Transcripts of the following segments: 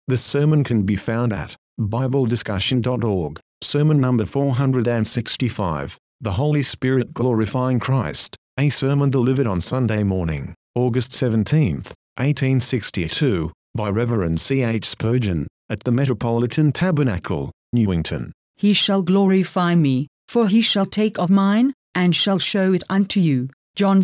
The sermon can be found at BibleDiscussion.org, sermon number 465, The Holy Spirit Glorifying Christ, a sermon delivered on Sunday morning, August 17, 1862, by Reverend C. H. Spurgeon, at the Metropolitan Tabernacle, Newington. He shall glorify me, for he shall take of mine, and shall show it unto you. John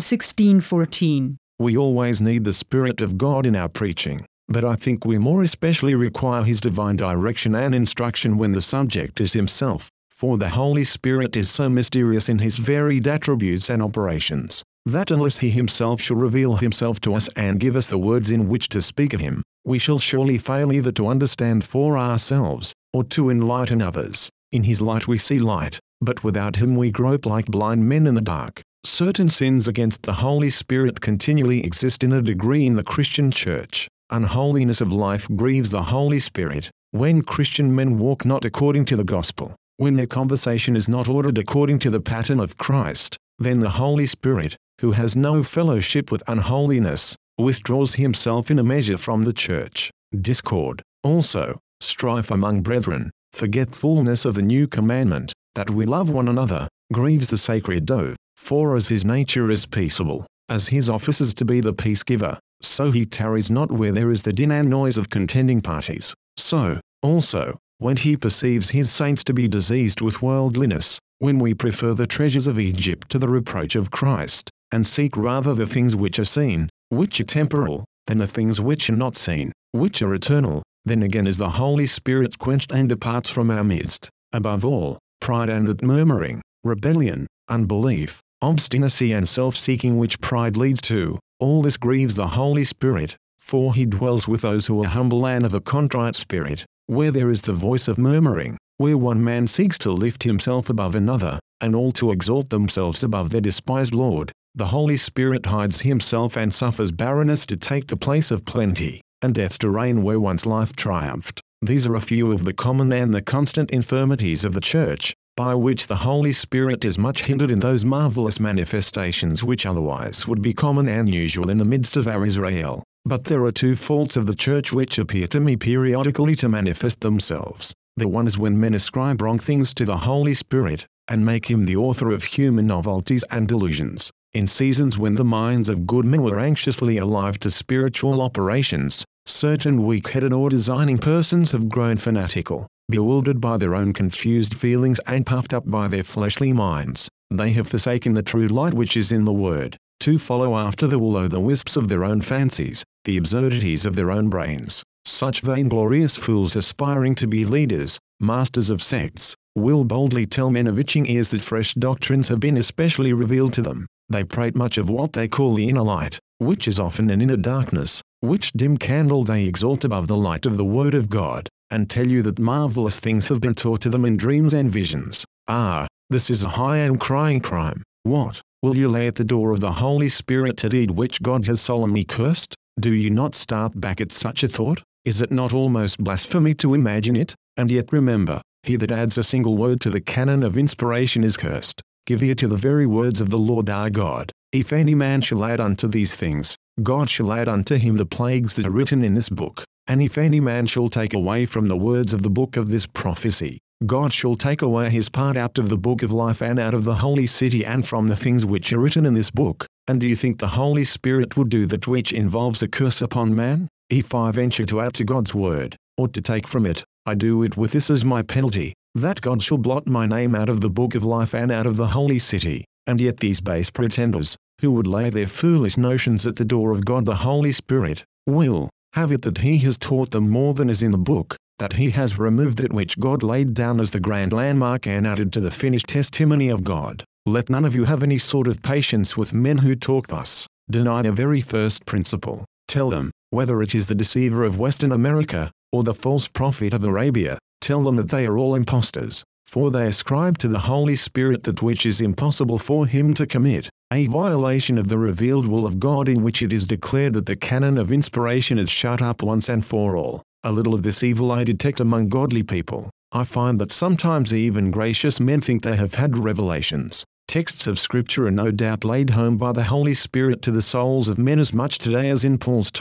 16:14. We always need the Spirit of God in our preaching, but I think we more especially require His divine direction and instruction when the subject is Himself, for the Holy Spirit is so mysterious in His varied attributes and operations, that unless He Himself shall reveal Himself to us and give us the words in which to speak of Him, we shall surely fail either to understand for ourselves, or to enlighten others. In His light we see light, but without Him we grope like blind men in the dark. Certain sins against the Holy Spirit continually exist in a degree in the Christian church. Unholiness of life grieves the Holy Spirit. When Christian men walk not according to the gospel, when their conversation is not ordered according to the pattern of Christ, then the Holy Spirit, who has no fellowship with unholiness, withdraws Himself in a measure from the church. Discord, also, strife among brethren, forgetfulness of the new commandment, that we love one another, grieves the sacred oath. For as His nature is peaceable, as His office is to be the peace giver, so He tarries not where there is the din and noise of contending parties. So, also, when He perceives His saints to be diseased with worldliness, when we prefer the treasures of Egypt to the reproach of Christ, and seek rather the things which are seen, which are temporal, than the things which are not seen, which are eternal, then again is the Holy Spirit quenched and departs from our midst. Above all, pride and that murmuring, rebellion, unbelief, obstinacy and self-seeking which pride leads to, all this grieves the Holy Spirit, for He dwells with those who are humble and of a contrite spirit. Where there is the voice of murmuring, where one man seeks to lift himself above another, and all to exalt themselves above their despised Lord, the Holy Spirit hides Himself and suffers barrenness to take the place of plenty, and death to reign where once life triumphed. These are a few of the common and the constant infirmities of the Church, by which the Holy Spirit is much hindered in those marvelous manifestations which otherwise would be common and usual in the midst of our Israel. But there are two faults of the Church which appear to me periodically to manifest themselves. The one is when men ascribe wrong things to the Holy Spirit, and make Him the author of human novelties and delusions. In seasons when the minds of good men were anxiously alive to spiritual operations, certain weak-headed or designing persons have grown fanatical, bewildered by their own confused feelings and puffed up by their fleshly minds. They have forsaken the true light which is in the Word, to follow after the will-o'-the-wisps of their own fancies, the absurdities of their own brains. Such vainglorious fools aspiring to be leaders, masters of sects, will boldly tell men of itching ears that fresh doctrines have been especially revealed to them. They prate much of what they call the inner light, which is often an inner darkness, which dim candle they exalt above the light of the Word of God, and tell you that marvelous things have been taught to them in dreams and visions. Ah, this is a high and crying crime. What, will you lay at the door of the Holy Spirit a deed which God has solemnly cursed? Do you not start back at such a thought? Is it not almost blasphemy to imagine it? And yet remember, he that adds a single word to the canon of inspiration is cursed. Give ear to the very words of the Lord our God. If any man shall add unto these things, God shall add unto him the plagues that are written in this book. And if any man shall take away from the words of the book of this prophecy, God shall take away his part out of the book of life and out of the holy city and from the things which are written in this book. And do you think the Holy Spirit would do that which involves a curse upon man? If I venture to add to God's word, or to take from it, I do it with this as my penalty, that God shall blot my name out of the book of life and out of the holy city. And yet these base pretenders, who would lay their foolish notions at the door of God the Holy Spirit, will have it that He has taught them more than is in the book, that He has removed that which God laid down as the grand landmark and added to the finished testimony of God. Let none of you have any sort of patience with men who talk thus. Deny the very first principle. Tell them, whether it is the deceiver of Western America, or the false prophet of Arabia, tell them that they are all impostors, for they ascribe to the Holy Spirit that which is impossible for Him to commit, a violation of the revealed will of God in which it is declared that the canon of inspiration is shut up once and for all. A little of this evil I detect among godly people. I find that sometimes even gracious men think they have had revelations. Texts of Scripture are no doubt laid home by the Holy Spirit to the souls of men as much today as in Paul's time,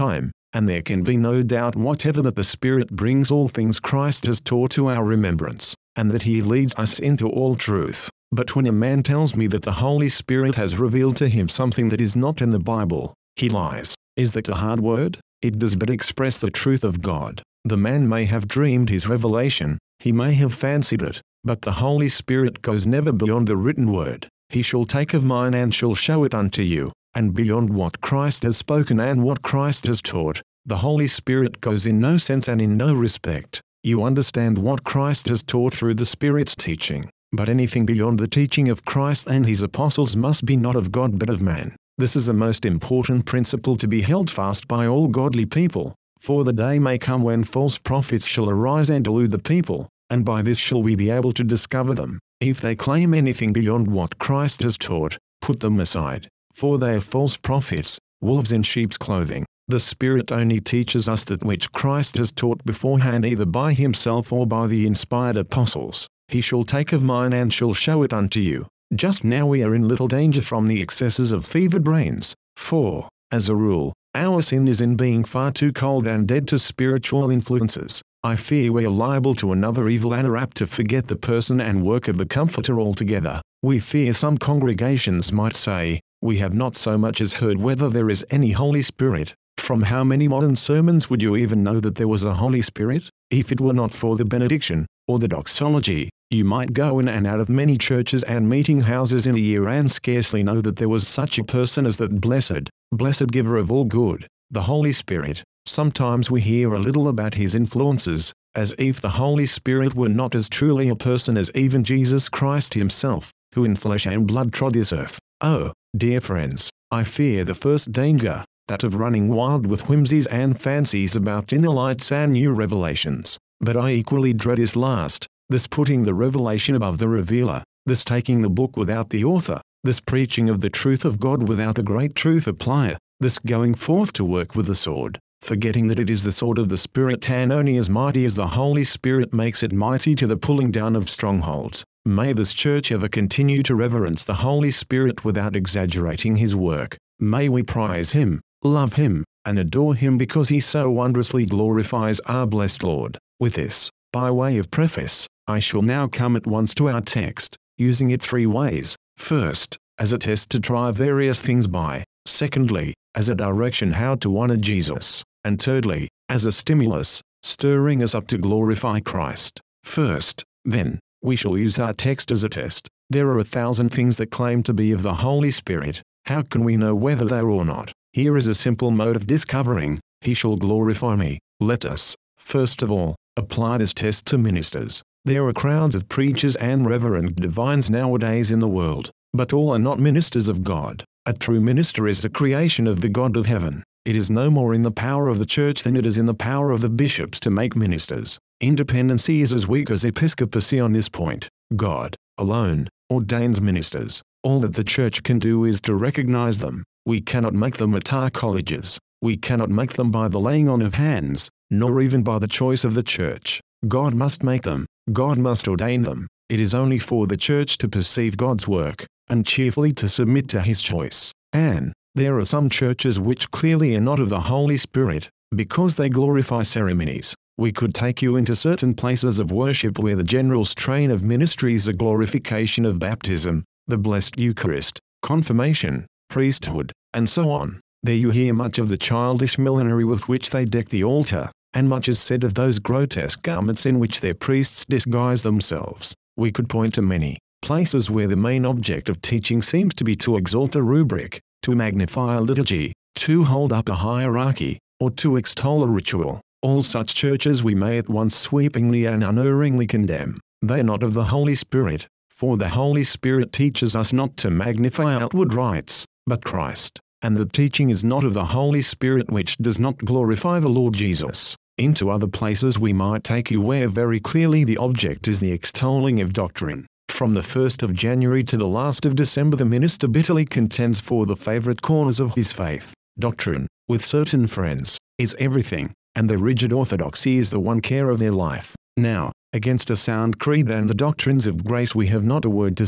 and there can be no doubt whatever that the Spirit brings all things Christ has taught to our remembrance, and that he leads us into all truth. But when a man tells me that the Holy Spirit has revealed to him something that is not in the Bible, he lies. Is that a hard word? It does but express the truth of God. The man may have dreamed his revelation, he may have fancied it, but the Holy Spirit goes never beyond the written word. He shall take of mine and shall show it unto you, and beyond what Christ has spoken and what Christ has taught. The Holy Spirit goes in no sense and in no respect. You understand what Christ has taught through the Spirit's teaching, but anything beyond the teaching of Christ and his apostles must be not of God but of man. This is a most important principle to be held fast by all godly people, for the day may come when false prophets shall arise and delude the people, and by this shall we be able to discover them. If they claim anything beyond what Christ has taught, put them aside, for they are false prophets, wolves in sheep's clothing. The Spirit only teaches us that which Christ has taught beforehand either by himself or by the inspired apostles. He shall take of mine and shall show it unto you. Just now we are in little danger from the excesses of fevered brains, for, as a rule, our sin is in being far too cold and dead to spiritual influences. I fear we are liable to another evil and are apt to forget the person and work of the Comforter altogether. We fear some congregations might say, we have not so much as heard whether there is any Holy Spirit. From how many modern sermons would you even know that there was a Holy Spirit? If it were not for the benediction, or the doxology, you might go in and out of many churches and meeting houses in a year and scarcely know that there was such a person as that blessed giver of all good, the Holy Spirit. Sometimes we hear a little about his influences, as if the Holy Spirit were not as truly a person as even Jesus Christ himself, who in flesh and blood trod this earth. Oh, dear friends, I fear the first danger, that of running wild with whimsies and fancies about inner lights and new revelations. But I equally dread this last, this putting the revelation above the revealer, this taking the book without the author, this preaching of the truth of God without the great truth applier, this going forth to work with the sword, forgetting that it is the sword of the Spirit and only as mighty as the Holy Spirit makes it mighty to the pulling down of strongholds. May this church ever continue to reverence the Holy Spirit without exaggerating his work. May we prize him, love him, and adore him because he so wondrously glorifies our blessed Lord. With this, by way of preface, I shall now come at once to our text, using it three ways. First, as a test to try various things by. Secondly, as a direction how to honor Jesus. And thirdly, as a stimulus, stirring us up to glorify Christ. First, then, we shall use our text as a test. There are 1,000 things that claim to be of the Holy Spirit. How can we know whether they are or not? Here is a simple mode of discovering. He shall glorify me. Let us, first of all, apply this test to ministers. There are crowds of preachers and reverend divines nowadays in the world, but all are not ministers of God. A true minister is the creation of the God of heaven. It is no more in the power of the church than it is in the power of the bishops to make ministers. Independency is as weak as episcopacy on this point. God, alone, ordains ministers. All that the church can do is to recognize them. We cannot make them at our colleges. We cannot make them by the laying on of hands, nor even by the choice of the church. God must make them. God must ordain them. It is only for the church to perceive God's work, and cheerfully to submit to his choice. And there are some churches which clearly are not of the Holy Spirit, because they glorify ceremonies. We could take you into certain places of worship where the general strain of ministry is a glorification of baptism, the blessed Eucharist, confirmation, priesthood, and so on. There you hear much of the childish millinery with which they deck the altar, and much is said of those grotesque garments in which their priests disguise themselves. We could point to many places where the main object of teaching seems to be to exalt a rubric, to magnify a liturgy, to hold up a hierarchy, or to extol a ritual. All such churches we may at once sweepingly and unerringly condemn. They are not of the Holy Spirit, for the Holy Spirit teaches us not to magnify outward rites, but Christ, and the teaching is not of the Holy Spirit which does not glorify the Lord Jesus. Into other places we might take you where very clearly the object is the extolling of doctrine. From the 1st of January to the last of December the minister bitterly contends for the favorite corners of his faith. Doctrine, with certain friends, is everything, and the rigid orthodoxy is the one care of their life. Now, against a sound creed and the doctrines of grace we have not a word to say.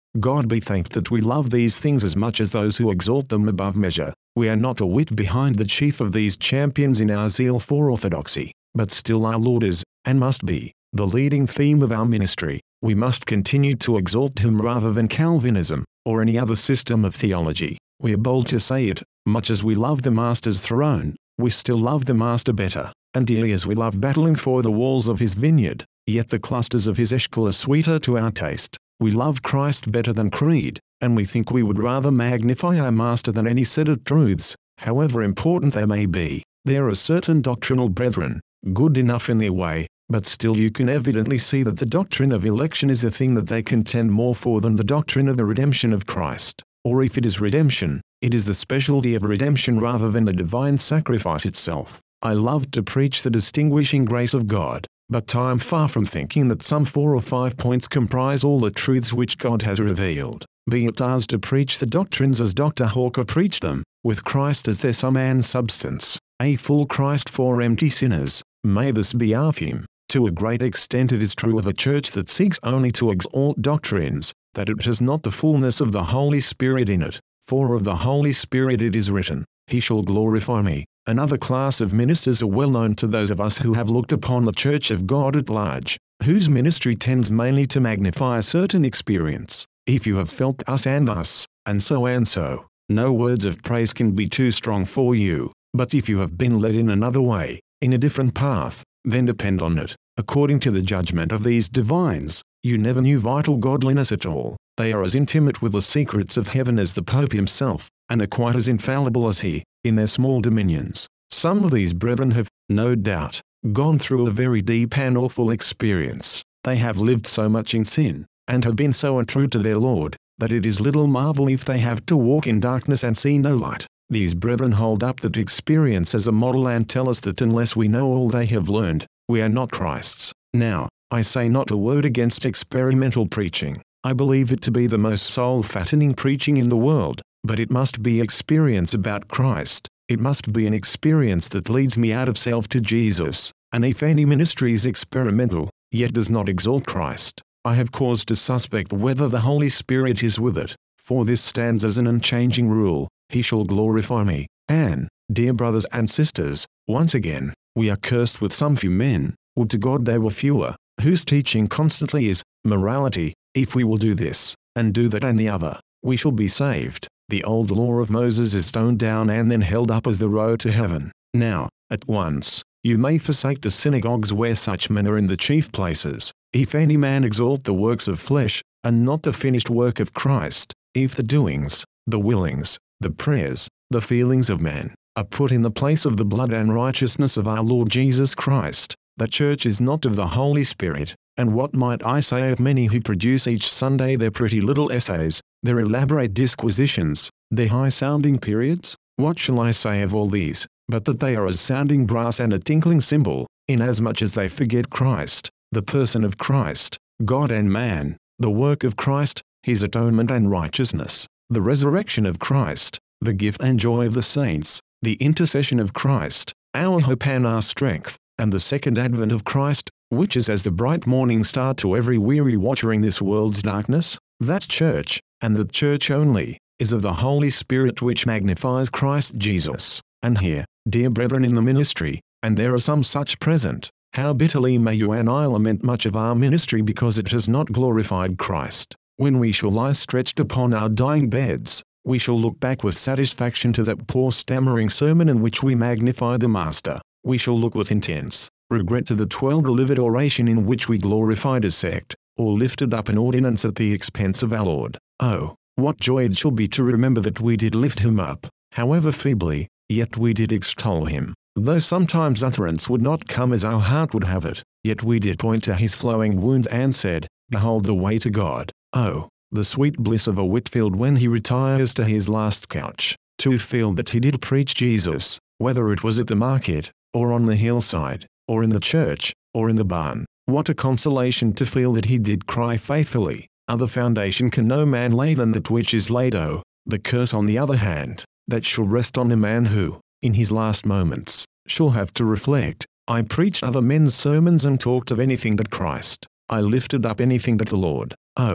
God be thanked that we love these things as much as those who exalt them above measure. We are not a whit behind the chief of these champions in our zeal for orthodoxy, but still our Lord is, and must be, the leading theme of our ministry. We must continue to exalt him rather than Calvinism, or any other system of theology. We are bold to say it, much as we love the Master's throne, we still love the Master better, and dearly as we love battling for the walls of his vineyard, yet the clusters of his Eshcol are sweeter to our taste. We love Christ better than creed, and we think we would rather magnify our Master than any set of truths, however important they may be. There are certain doctrinal brethren, good enough in their way, but still you can evidently see that the doctrine of election is a thing that they contend more for than the doctrine of the redemption of Christ. Or if it is redemption, it is the specialty of redemption rather than the divine sacrifice itself. I love to preach the distinguishing grace of God, but I am far from thinking that some 4 or 5 points comprise all the truths which God has revealed. Be it ours to preach the doctrines as Dr. Hawker preached them, with Christ as their sum and substance, a full Christ for empty sinners. May this be our theme. To a great extent it is true of a church that seeks only to exalt doctrines, that it has not the fullness of the Holy Spirit in it, for of the Holy Spirit it is written, "He shall glorify me." Another class of ministers are well known to those of us who have looked upon the Church of God at large, whose ministry tends mainly to magnify a certain experience. If you have felt us, and so, no words of praise can be too strong for you, but if you have been led in another way, in a different path, then depend on it, according to the judgment of these divines, you never knew vital godliness at all. They are as intimate with the secrets of heaven as the Pope himself, and are quite as infallible as he, in their small dominions. Some of these brethren have, no doubt, gone through a very deep and awful experience. They have lived so much in sin, and have been so untrue to their Lord, that it is little marvel if they have to walk in darkness and see no light. These brethren hold up that experience as a model and tell us that unless we know all they have learned, we are not Christ's. Now, I say not a word against experimental preaching. I believe it to be the most soul-fattening preaching in the world, but it must be experience about Christ. It must be an experience that leads me out of self to Jesus, and if any ministry is experimental, yet does not exalt Christ, I have cause to suspect whether the Holy Spirit is with it, for this stands as an unchanging rule, "He shall glorify me." And, dear brothers and sisters, once again, we are cursed with some few men, would to God they were fewer, whose teaching constantly is, morality. If we will do this, and do that and the other, we shall be saved. The old law of Moses is stoned down and then held up as the road to heaven. Now, at once, you may forsake the synagogues where such men are in the chief places. If any man exalt the works of flesh, and not the finished work of Christ, if the doings, the willings, the prayers, the feelings of man, are put in the place of the blood and righteousness of our Lord Jesus Christ, the church is not of the Holy Spirit. And what might I say of many who produce each Sunday their pretty little essays, their elaborate disquisitions, their high-sounding periods? What shall I say of all these, but that they are as sounding brass and a tinkling cymbal, inasmuch as they forget Christ, the person of Christ, God and man, the work of Christ, his atonement and righteousness, the resurrection of Christ, the gift and joy of the saints, the intercession of Christ, our hope and our strength, and the second advent of Christ, which is as the bright morning star to every weary watcher in this world's darkness. That church, and the church only, is of the Holy Spirit which magnifies Christ Jesus. And here, dear brethren in the ministry, and there are some such present, how bitterly may you and I lament much of our ministry because it has not glorified Christ. When we shall lie stretched upon our dying beds, we shall look back with satisfaction to that poor stammering sermon in which we magnify the Master. We shall look with intense regret to the 12 delivered oration in which we glorified a sect, or lifted up an ordinance at the expense of our Lord. Oh, what joy it shall be to remember that we did lift him up, however feebly, yet we did extol him. Though sometimes utterance would not come as our heart would have it, yet we did point to his flowing wounds and said, "Behold the way to God." Oh, the sweet bliss of a Whitfield when he retires to his last couch, to feel that he did preach Jesus, whether it was at the market, or on the hillside, or in the church, or in the barn. What a consolation to feel that he did cry faithfully, "Other foundation can no man lay than that which is laid." Oh, the curse on the other hand, that shall rest on a man who, in his last moments, shall have to reflect, "I preached other men's sermons and talked of anything but Christ. I lifted up anything but the Lord." Oh,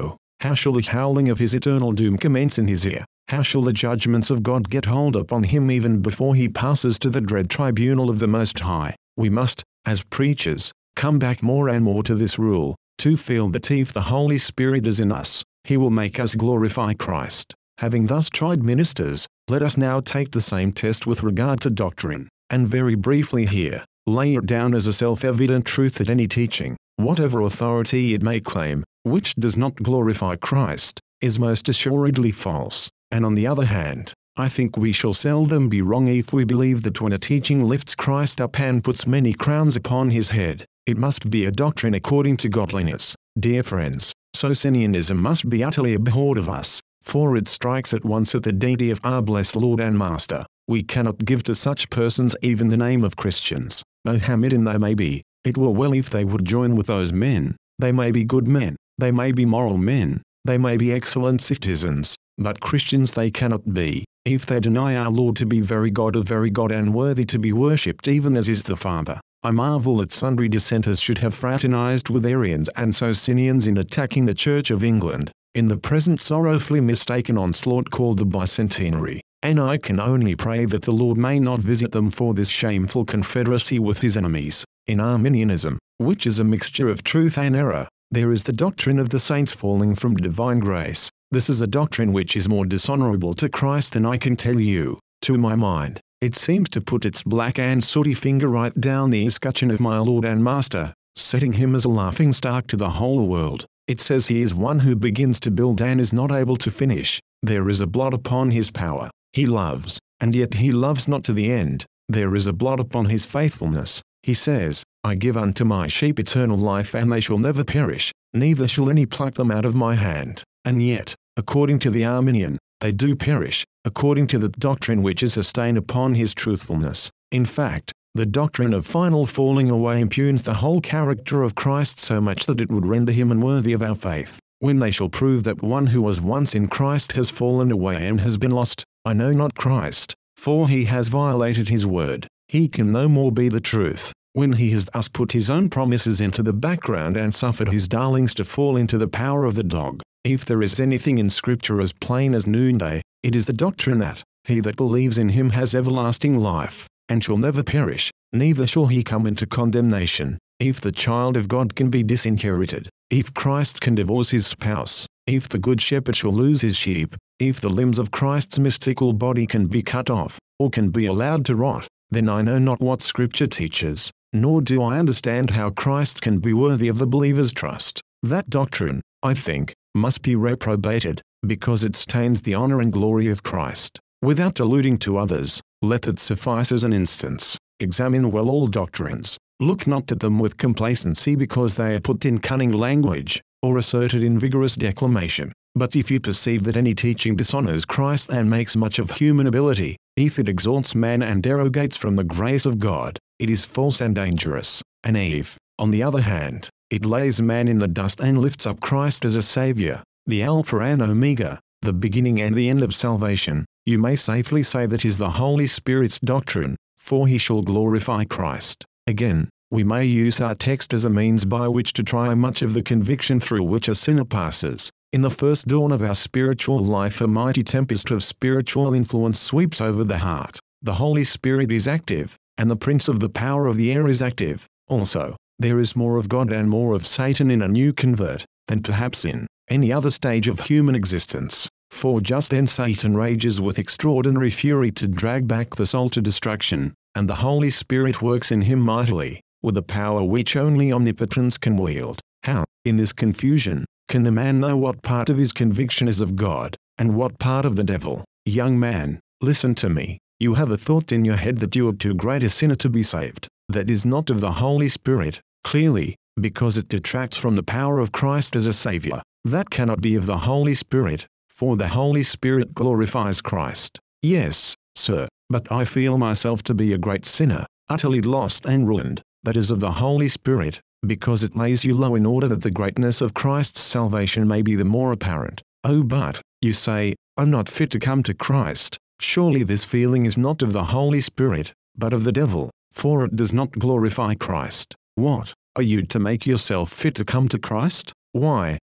How shall the howling of his eternal doom commence in his ear? How shall the judgments of God get hold upon him even before he passes to the dread tribunal of the Most High? We must, as preachers, come back more and more to this rule, to feel that if the Holy Spirit is in us, he will make us glorify Christ. Having thus tried ministers, let us now take the same test with regard to doctrine, and very briefly here, lay it down as a self-evident truth that any teaching, whatever authority it may claim, which does not glorify Christ, is most assuredly false. And on the other hand, I think we shall seldom be wrong if we believe that when a teaching lifts Christ up and puts many crowns upon his head, it must be a doctrine according to godliness. Dear friends, Socinianism must be utterly abhorred of us, for it strikes at once at the deity of our blessed Lord and Master. We cannot give to such persons even the name of Christians. Mohammedan they may be, it were well if they would join with those men. They may be good men, they may be moral men, they may be excellent citizens, but Christians they cannot be, if they deny our Lord to be very God and worthy to be worshipped even as is the Father. I marvel that sundry dissenters should have fraternized with Arians and Socinians in attacking the Church of England, in the present sorrowfully mistaken onslaught called the Bicentenary, and I can only pray that the Lord may not visit them for this shameful confederacy with his enemies. In Arminianism, which is a mixture of truth and error, there is the doctrine of the saints falling from divine grace. This is a doctrine which is more dishonorable to Christ than I can tell you. To my mind, it seems to put its black and sooty finger right down the escutcheon of my Lord and Master, setting him as a laughingstock to the whole world. It says he is one who begins to build and is not able to finish. There is a blot upon his power. He loves, and yet he loves not to the end. There is a blot upon his faithfulness. He says, I give unto my sheep eternal life and they shall never perish, neither shall any pluck them out of my hand. And yet, according to the Arminian, they do perish, according to the doctrine which is a stain upon his truthfulness. In fact, the doctrine of final falling away impugns the whole character of Christ so much that it would render him unworthy of our faith. When they shall prove that one who was once in Christ has fallen away and has been lost, I know not Christ, for he has violated his word. He can no more be the truth. When he has thus put his own promises into the background and suffered his darlings to fall into the power of the dog, if there is anything in Scripture as plain as noonday, it is the doctrine that he that believes in him has everlasting life, and shall never perish, neither shall he come into condemnation. If the child of God can be disinherited, if Christ can divorce his spouse, if the good shepherd shall lose his sheep, if the limbs of Christ's mystical body can be cut off, or can be allowed to rot, then I know not what Scripture teaches, nor do I understand how Christ can be worthy of the believer's trust. That doctrine, I think, must be reprobated, because it stains the honor and glory of Christ. Without alluding to others, let that suffice as an instance. Examine well all doctrines. Look not at them with complacency because they are put in cunning language, or asserted in vigorous declamation. But if you perceive that any teaching dishonors Christ and makes much of human ability, if it exalts man and derogates from the grace of God, it is false and dangerous. And if, on the other hand, it lays man in the dust and lifts up Christ as a Savior, the Alpha and Omega, the beginning and the end of salvation, you may safely say that is the Holy Spirit's doctrine, for he shall glorify Christ. Again, we may use our text as a means by which to try much of the conviction through which a sinner passes. In the first dawn of our spiritual life, a mighty tempest of spiritual influence sweeps over the heart. The Holy Spirit is active, and the prince of the power of the air is active. Also, there is more of God and more of Satan in a new convert, than perhaps in any other stage of human existence. For just then Satan rages with extraordinary fury to drag back the soul to destruction, and the Holy Spirit works in him mightily, with a power which only omnipotence can wield. How, in this confusion, can a man know what part of his conviction is of God, and what part of the devil? Young man, listen to me. You have a thought in your head that you are too great a sinner to be saved. That is not of the Holy Spirit, clearly, because it detracts from the power of Christ as a Savior. That cannot be of the Holy Spirit, for the Holy Spirit glorifies Christ. Yes, sir, but I feel myself to be a great sinner, utterly lost and ruined. That is of the Holy Spirit, because it lays you low in order that the greatness of Christ's salvation may be the more apparent. Oh, but, you say, I'm not fit to come to Christ. Surely this feeling is not of the Holy Spirit, but of the devil, for it does not glorify Christ. What, are you to make yourself fit to come to Christ? Why,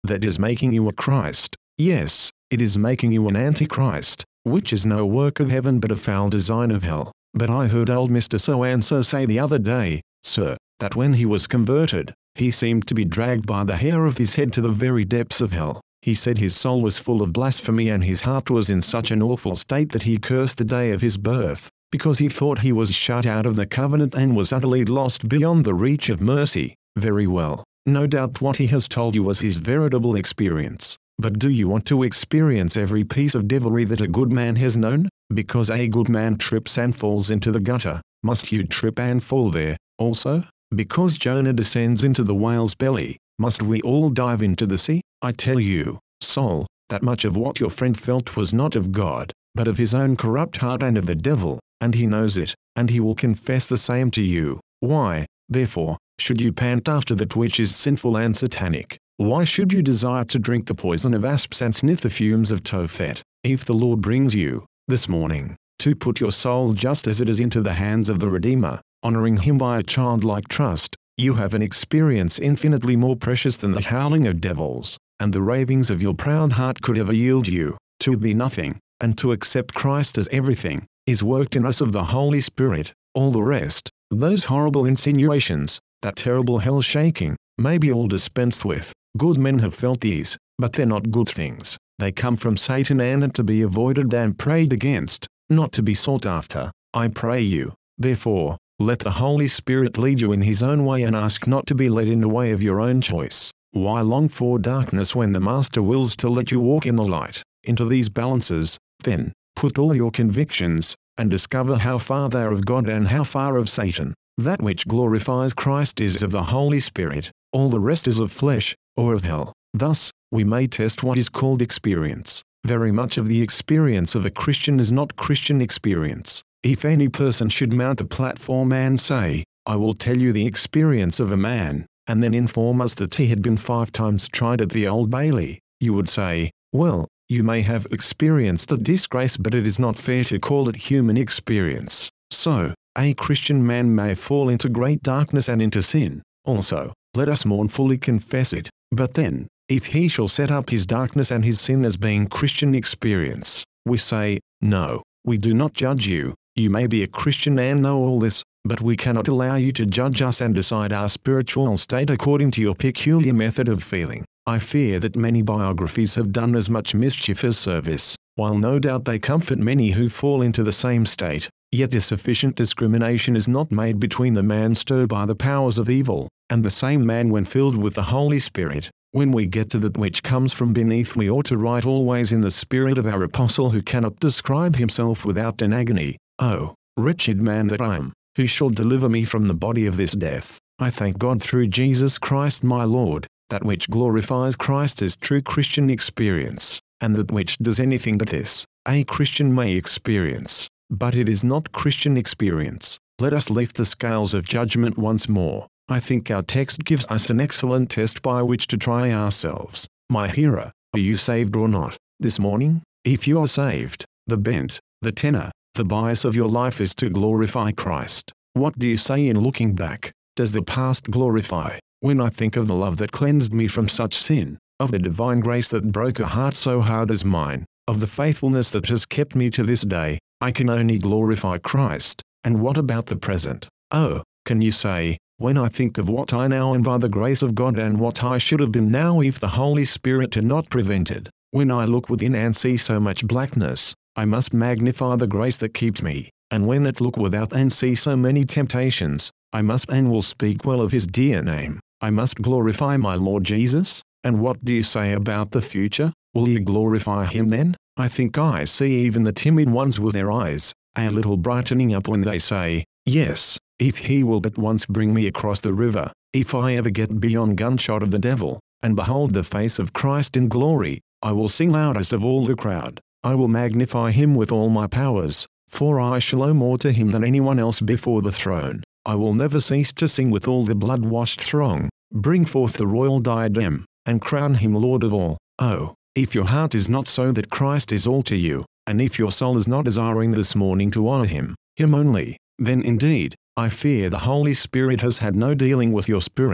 that is making you a Christ. Yes, it is making you an Antichrist, which is no work of heaven but a foul design of hell. But I heard old Mr. So-and-so say the other day, sir, that when he was converted, he seemed to be dragged by the hair of his head to the very depths of hell. He said his soul was full of blasphemy and his heart was in such an awful state that he cursed the day of his birth, because he thought he was shut out of the covenant and was utterly lost beyond the reach of mercy. Very well, no doubt what he has told you was his veritable experience. But do you want to experience every piece of devilry that a good man has known? Because a good man trips and falls into the gutter, must you trip and fall there, also? Because Jonah descends into the whale's belly, must we all dive into the sea? I tell you, soul, that much of what your friend felt was not of God, but of his own corrupt heart and of the devil, and he knows it, and he will confess the same to you. Why, therefore, should you pant after that which is sinful and satanic? Why should you desire to drink the poison of asps and sniff the fumes of Tophet? If the Lord brings you, this morning, to put your soul just as it is into the hands of the Redeemer, honoring him by a childlike trust, you have an experience infinitely more precious than the howling of devils, and the ravings of your proud heart could ever yield you. To be nothing, and to accept Christ as everything, is worked in us of the Holy Spirit. All the rest, those horrible insinuations, that terrible hell-shaking, may be all dispensed with. Good men have felt these, but they're not good things. They come from Satan and are to be avoided and prayed against, not to be sought after. I pray you, therefore, let the Holy Spirit lead you in his own way and ask not to be led in the way of your own choice. Why long for darkness when the Master wills to let you walk in the light? Into these balances, then, put all your convictions, and discover how far they are of God and how far of Satan. That which glorifies Christ is of the Holy Spirit, all the rest is of flesh, or of hell. Thus, we may test what is called experience. Very much of the experience of a Christian is not Christian experience. If any person should mount a platform and say, I will tell you the experience of a man, and then inform us that he had been 5 times tried at the Old Bailey, you would say, well, you may have experienced the disgrace, but it is not fair to call it human experience. So, a Christian man may fall into great darkness and into sin. Also, let us mournfully confess it. But then, if he shall set up his darkness and his sin as being Christian experience, we say, no, we do not judge you. You may be a Christian and know all this, but we cannot allow you to judge us and decide our spiritual state according to your peculiar method of feeling. I fear that many biographies have done as much mischief as service, while no doubt they comfort many who fall into the same state, yet a sufficient discrimination is not made between the man stirred by the powers of evil, and the same man when filled with the Holy Spirit. When we get to that which comes from beneath, we ought to write always in the spirit of our apostle who cannot describe himself without an agony, Oh, wretched man that I am, who shall deliver me from the body of this death? I thank God through Jesus Christ my Lord. That which glorifies Christ is true Christian experience, and that which does anything but this, a Christian may experience, but it is not Christian experience. Let us lift the scales of judgment once more. I think our text gives us an excellent test by which to try ourselves. My hearer, are you saved or not? This morning, if you are saved, the bent, the tenor, the bias of your life is to glorify Christ. What do you say in looking back? Does the past glorify? When I think of the love that cleansed me from such sin, of the divine grace that broke a heart so hard as mine, of the faithfulness that has kept me to this day, I can only glorify Christ. And what about the present? Oh, can you say, when I think of what I now am by the grace of God and what I should have been now if the Holy Spirit had not prevented, when I look within and see so much blackness, I must magnify the grace that keeps me, and when I look without and see so many temptations, I must and will speak well of his dear name. I must glorify my Lord Jesus. And what do you say about the future? Will you glorify him then? I think I see even the timid ones with their eyes a little brightening up when they say, yes, if he will but once bring me across the river, if I ever get beyond gunshot of the devil, and behold the face of Christ in glory, I will sing loudest of all the crowd. I will magnify him with all my powers, for I shall owe more to him than anyone else before the throne. I will never cease to sing with all the blood-washed throng. Bring forth the royal diadem, and crown him Lord of all. Oh, if your heart is not so that Christ is all to you, and if your soul is not desiring this morning to honor him only, then indeed, I fear the Holy Spirit has had no dealing with your spirit,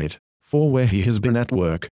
For where he has been at work,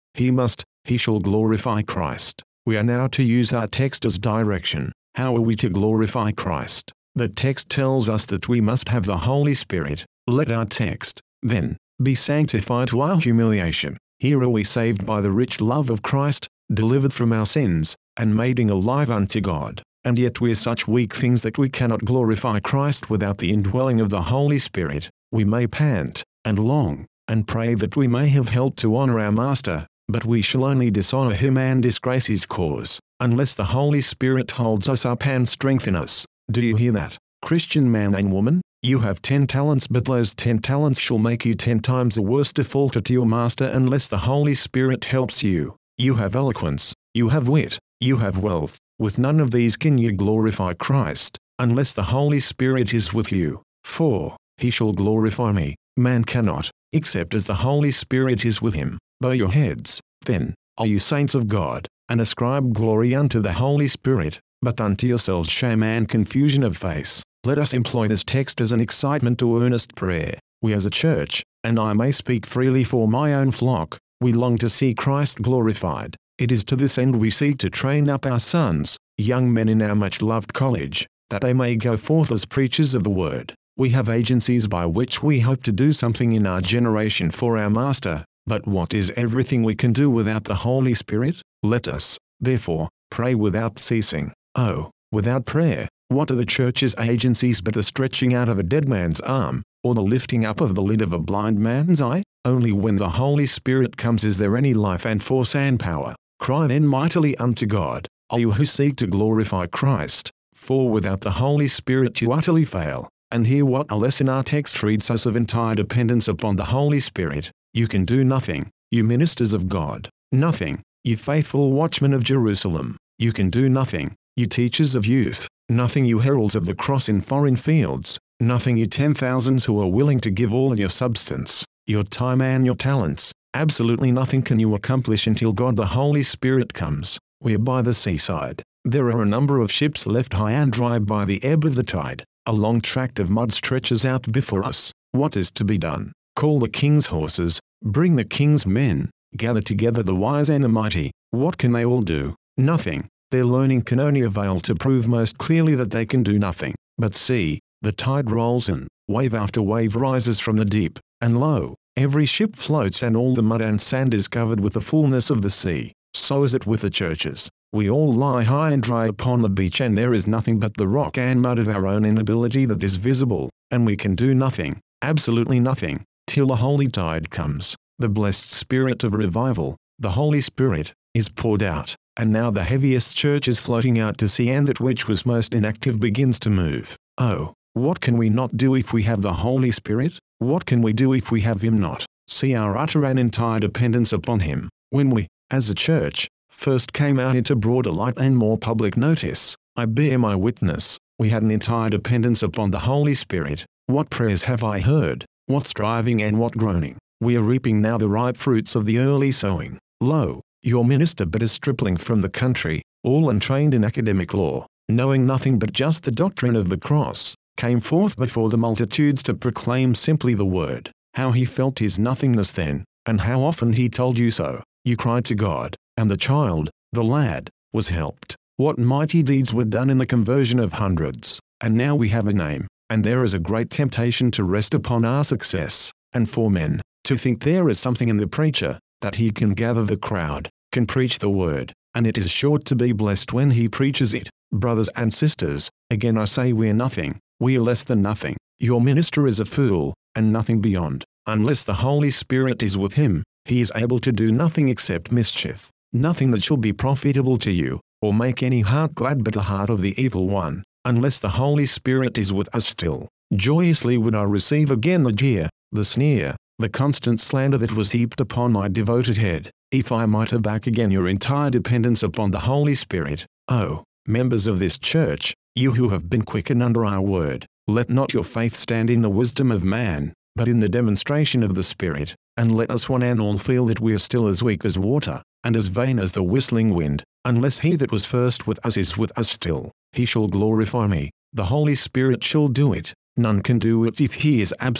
he shall glorify Christ. We are now to use our text as direction. How are we to glorify Christ? The text tells us that we must have the Holy Spirit. Let our text, then, be sanctified to our humiliation. Here are we saved by the rich love of Christ, delivered from our sins, and made alive unto God. And yet we are such weak things that we cannot glorify Christ without the indwelling of the Holy Spirit. We may pant, and long, and pray that we may have help to honor our Master, but we shall only dishonor him and disgrace his cause, unless the Holy Spirit holds us up and strengthens us. Do you hear that, Christian man and woman? You have 10 talents, but those 10 talents shall make you 10 times a worse defaulter to your Master unless the Holy Spirit helps you. You have eloquence, you have wit, you have wealth. With none of these can you glorify Christ, unless the Holy Spirit is with you. For he shall glorify me. Man cannot, except as the Holy Spirit is with him. Bow your heads, then, all you saints of God, and ascribe glory unto the Holy Spirit, but unto yourselves shame and confusion of face. Let us employ this text as an excitement to earnest prayer. We as a church, and I may speak freely for my own flock, we long to see Christ glorified. It is to this end we seek to train up our sons, young men in our much-loved college, that they may go forth as preachers of the word. We have agencies by which we hope to do something in our generation for our Master, but what is everything we can do without the Holy Spirit? Let us, therefore, pray without ceasing. Oh, without prayer, what are the church's agencies but the stretching out of a dead man's arm, or the lifting up of the lid of a blind man's eye? Only when the Holy Spirit comes is there any life and force and power. Cry then mightily unto God, all you who seek to glorify Christ, for without the Holy Spirit you utterly fail. And hear what a lesson our text treats us of entire dependence upon the Holy Spirit. You can do nothing, you ministers of God. Nothing, you faithful watchmen of Jerusalem. You can do nothing, you teachers of youth. Nothing, you heralds of the cross in foreign fields. Nothing, you 10,000s who are willing to give all your substance, your time and your talents. Absolutely nothing can you accomplish until God the Holy Spirit comes. We are by the seaside. There are a number of ships left high and dry by the ebb of the tide. A long tract of mud stretches out before us. What is to be done? Call the king's horses, bring the king's men, gather together the wise and the mighty. What can they all do? Nothing. Their learning can only avail to prove most clearly that they can do nothing. But see, the tide rolls in, wave after wave rises from the deep, and lo, every ship floats and all the mud and sand is covered with the fullness of the sea. So is it with the churches. We all lie high and dry upon the beach, and there is nothing but the rock and mud of our own inability that is visible, and we can do nothing, absolutely nothing, till the holy tide comes. The blessed spirit of revival, the Holy Spirit, is poured out, and now the heaviest church is floating out to sea, and that which was most inactive begins to move. Oh, what can we not do if we have the Holy Spirit? What can we do if we have him not? See our utter and entire dependence upon him. When we, as a church, first came out into broader light and more public notice, I bear my witness, we had an entire dependence upon the Holy Spirit. What prayers have I heard, what striving and what groaning. We are reaping now the ripe fruits of the early sowing. Lo, your minister but a stripling from the country, all untrained in academic law, knowing nothing but just the doctrine of the cross, came forth before the multitudes to proclaim simply the word. How he felt his nothingness then, and how often he told you so. You cried to God, and the child, the lad, was helped. What mighty deeds were done in the conversion of hundreds. And now we have a name, and there is a great temptation to rest upon our success, and for men, to think there is something in the preacher, that he can gather the crowd, can preach the word, and it is sure to be blessed when he preaches it. Brothers and sisters, again I say we are nothing, we are less than nothing. Your minister is a fool, and nothing beyond. Unless the Holy Spirit is with him, he is able to do nothing except mischief, nothing that shall be profitable to you, or make any heart glad but the heart of the evil one. Unless the Holy Spirit is with us still, joyously would I receive again the jeer, the sneer, the constant slander that was heaped upon my devoted head, if I might have back again your entire dependence upon the Holy Spirit. Oh, members of this church, you who have been quickened under our word, let not your faith stand in the wisdom of man, but in the demonstration of the Spirit, and let us one and all feel that we are still as weak as water, and as vain as the whistling wind. Unless he that was first with us is with us still, he shall glorify me. The Holy Spirit shall do it. None can do it if he is absent.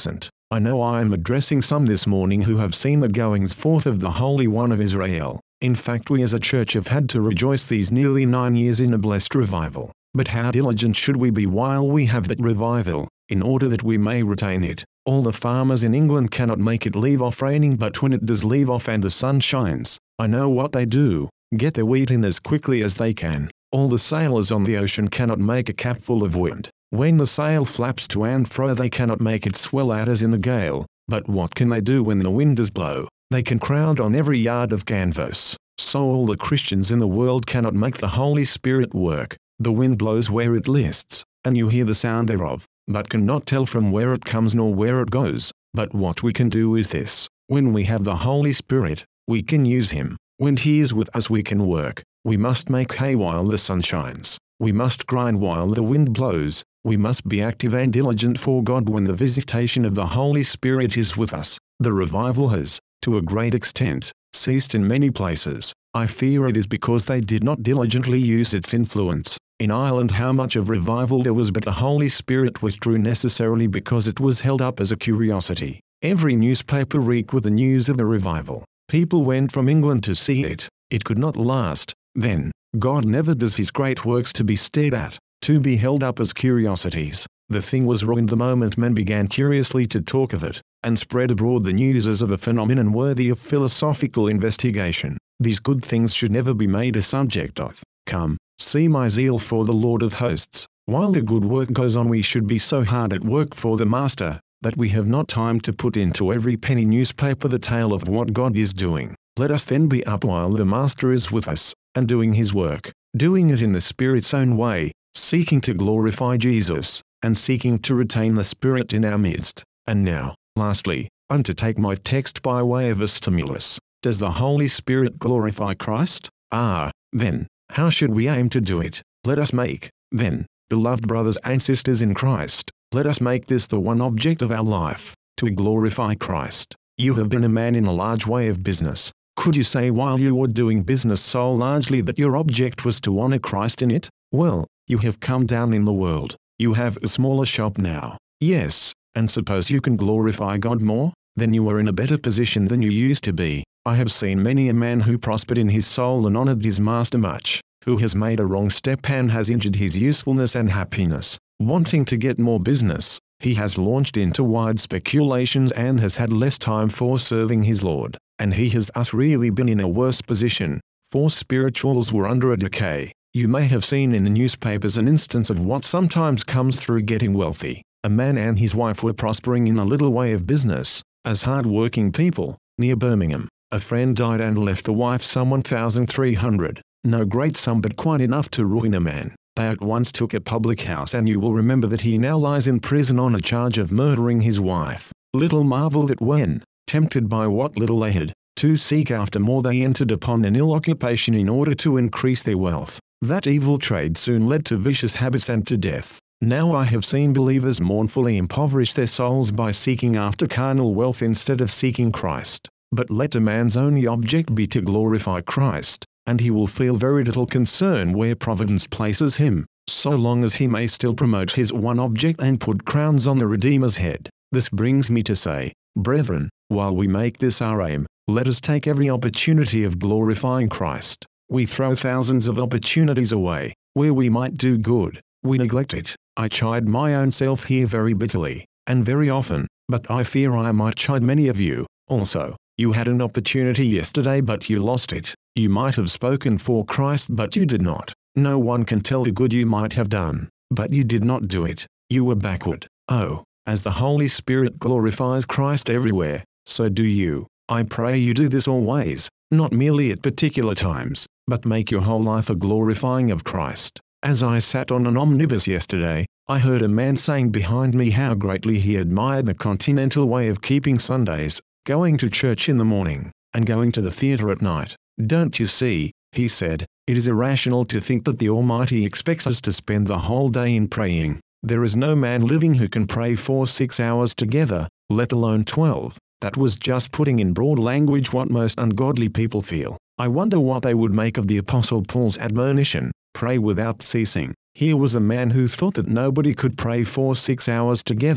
I know I am addressing some this morning who have seen the goings forth of the Holy One of Israel. In fact, we as a church have had to rejoice these nearly 9 years in a blessed revival. But how diligent should we be while we have that revival, in order that we may retain it? All the farmers in England cannot make it leave off raining, but when it does leave off and the sun shines, I know what they do: get their wheat in as quickly as they can. All the sailors on the ocean cannot make a capful of wind. When the sail flaps to and fro, they cannot make it swell out as in the gale. But what can they do when the wind does blow? They can crowd on every yard of canvas. So all the Christians in the world cannot make the Holy Spirit work. The wind blows where it lists, and you hear the sound thereof, but cannot tell from where it comes nor where it goes. But what we can do is this: when we have the Holy Spirit, we can use Him. When He is with us, we can work. We must make hay while the sun shines. We must grind while the wind blows. We must be active and diligent for God when the visitation of the Holy Spirit is with us. The revival has, to a great extent, ceased in many places. I fear it is because they did not diligently use its influence. In Ireland, how much of revival there was, but the Holy Spirit withdrew necessarily because it was held up as a curiosity. Every newspaper reeked with the news of the revival. People went from England to see it. It could not last. Then, God never does His great works to be stared at, to be held up as curiosities. The thing was ruined the moment men began curiously to talk of it, and spread abroad the news as of a phenomenon worthy of philosophical investigation. These good things should never be made a subject of, "Come, see my zeal for the Lord of hosts." While the good work goes on, we should be so hard at work for the Master, that we have not time to put into every penny newspaper the tale of what God is doing. Let us then be up while the Master is with us, and doing His work, doing it in the Spirit's own way, seeking to glorify Jesus, and seeking to retain the Spirit in our midst. And now, lastly, I'm to take my text by way of a stimulus. Does the Holy Spirit glorify Christ? Then, how should we aim to do it? Let us make, then, beloved brothers and sisters in Christ, let us make this the one object of our life, to glorify Christ. You have been a man in a large way of business. Could you say while you were doing business so largely that your object was to honor Christ in it? Well, you have come down in the world. You have a smaller shop now. Yes, and suppose you can glorify God more? Then you are in a better position than you used to be. I have seen many a man who prospered in his soul and honored his master much, who has made a wrong step and has injured his usefulness and happiness. Wanting to get more business, he has launched into wide speculations and has had less time for serving his Lord, and he has thus really been in a worse position, for spirituals were under a decay. You may have seen in the newspapers an instance of what sometimes comes through getting wealthy. A man and his wife were prospering in a little way of business, as hard-working people, near Birmingham. A friend died and left the wife some 1,300, no great sum but quite enough to ruin a man. They at once took a public house, and you will remember that he now lies in prison on a charge of murdering his wife. Little marvel that when, tempted by what little they had, to seek after more, they entered upon an ill occupation in order to increase their wealth. That evil trade soon led to vicious habits and to death. Now I have seen believers mournfully impoverish their souls by seeking after carnal wealth instead of seeking Christ. But let a man's only object be to glorify Christ, and he will feel very little concern where Providence places him, so long as he may still promote his one object and put crowns on the Redeemer's head. This brings me to say, brethren, while we make this our aim, let us take every opportunity of glorifying Christ. We throw thousands of opportunities away, where we might do good. We neglect it. I chide my own self here very bitterly, and very often, but I fear I might chide many of you, also. You had an opportunity yesterday but you lost it. You might have spoken for Christ but you did not. No one can tell the good you might have done, but you did not do it. You were backward. Oh, as the Holy Spirit glorifies Christ everywhere, so do you. I pray you do this always, not merely at particular times, but make your whole life a glorifying of Christ. As I sat on an omnibus yesterday, I heard a man saying behind me how greatly he admired the continental way of keeping Sundays, going to church in the morning, and going to the theater at night. Don't you see, he said, it is irrational to think that the Almighty expects us to spend the whole day in praying. There is no man living who can pray for 6 hours together, let alone 12. That was just putting in broad language what most ungodly people feel. I wonder what they would make of the Apostle Paul's admonition, pray without ceasing. Here was a man who thought that nobody could pray for 6 hours together,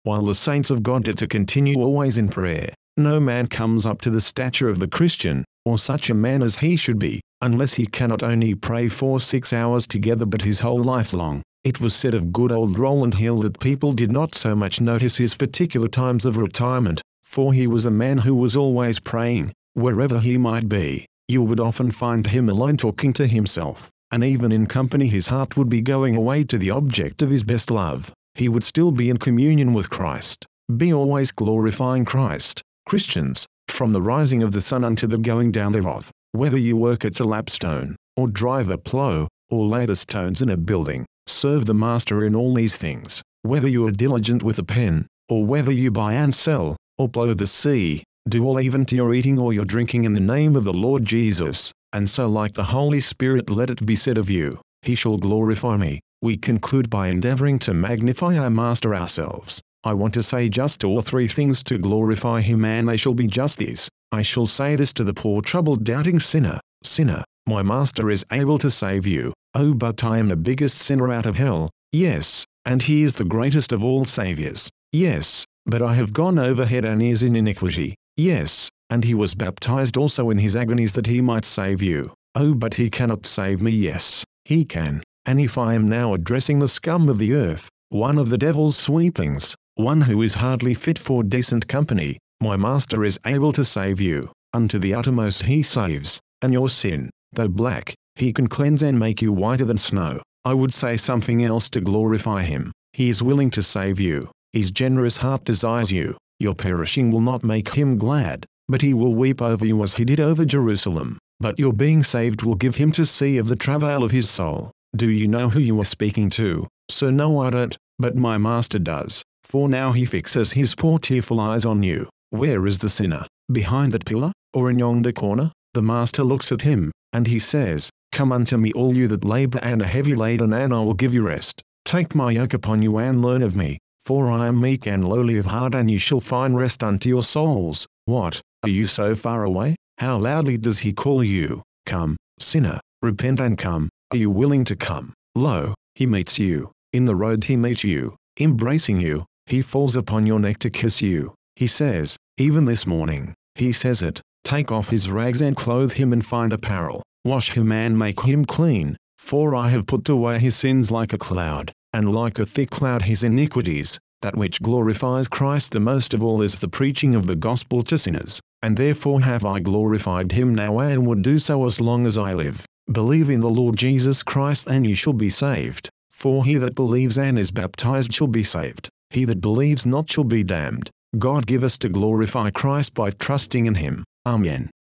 while the saints of God are to continue always in prayer. No man comes up to the stature of the Christian, or such a man as he should be, unless he cannot only pray for 6 hours together but his whole life long. It was said of good old Rowland Hill that people did not so much notice his particular times of retirement, for he was a man who was always praying. Wherever he might be, you would often find him alone talking to himself, and even in company his heart would be going away to the object of his best love. He would still be in communion with Christ. Be always glorifying Christ, Christians, from the rising of the sun unto the going down thereof. Whether you work at a lapstone, or drive a plough, or lay the stones in a building, serve the Master in all these things. Whether you are diligent with a pen, or whether you buy and sell, or plough the sea, do all even to your eating or your drinking in the name of the Lord Jesus, and so like the Holy Spirit let it be said of you, He shall glorify me. We conclude by endeavoring to magnify our Master ourselves. I want to say just 2 or 3 things to glorify Him, and they shall be just these. I shall say this to the poor troubled doubting sinner. Sinner, my Master is able to save you. Oh, but I am the biggest sinner out of hell. Yes, and He is the greatest of all Saviors. Yes, but I have gone over head and ears in iniquity. Yes, and He was baptized also in His agonies that He might save you. Oh, but He cannot save me. Yes, He can. And if I am now addressing the scum of the earth, one of the devil's sweepings, one who is hardly fit for decent company, my Master is able to save you. Unto the uttermost He saves, and your sin, though black, He can cleanse and make you whiter than snow. I would say something else to glorify Him. He is willing to save you. His generous heart desires you. Your perishing will not make Him glad, but He will weep over you as He did over Jerusalem. But your being saved will give Him to see of the travail of His soul. Do you know who you are speaking to? Sir, no, I don't, but my Master does. For now He fixes His poor tearful eyes on you. Where is the sinner? Behind that pillar, or in yonder corner? The Master looks at him, and He says, Come unto me all you that labor and are heavy laden, and I will give you rest. Take my yoke upon you and learn of me, for I am meek and lowly of heart, and you shall find rest unto your souls. What, are you so far away? How loudly does He call you? Come, sinner, repent and come. Are you willing to come? Lo, He meets you. In the road He meets you, embracing you. He falls upon your neck to kiss you. He says, even this morning, He says it, take off his rags and clothe him and find apparel. Wash him and make him clean, for I have put away his sins like a cloud, and like a thick cloud his iniquities. That which glorifies Christ the most of all is the preaching of the gospel to sinners, and therefore have I glorified Him now and would do so as long as I live. Believe in the Lord Jesus Christ and you shall be saved, for he that believes and is baptized shall be saved. He that believes not shall be damned. God give us to glorify Christ by trusting in Him. Amen.